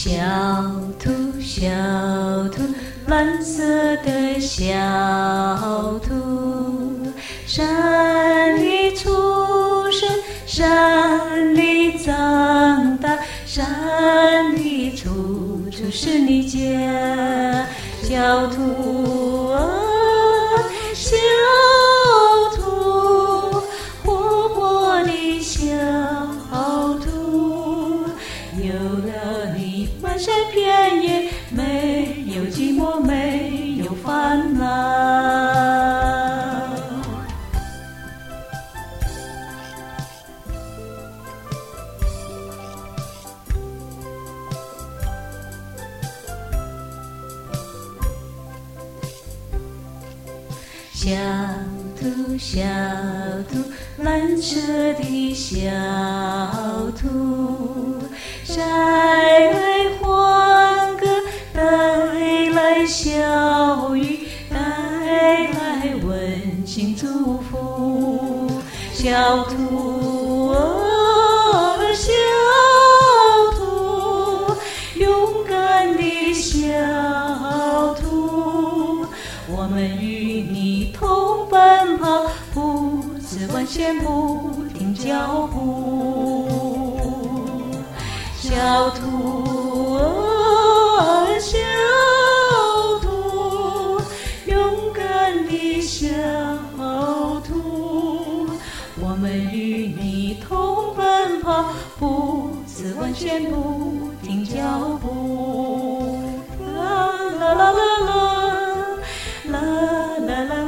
小兔，小兔，蓝色的小兔，山里出生，山里长大，山里处处是你家。小兔啊，小兔，活泼的小兔，有了你满山遍野，没有寂寞，没有烦恼。小兔，小兔，蓝色的小兔，晒来欢歌，带来笑语，带来温馨祝福。小兔啊，小兔，勇敢的小兔，我们与你同奔跑，不自完全不停脚步。小兔啊，小兔，勇敢的小兔，我们与你同奔跑，不自完全不停脚步。啦啦啦啦啦。啦啦啦。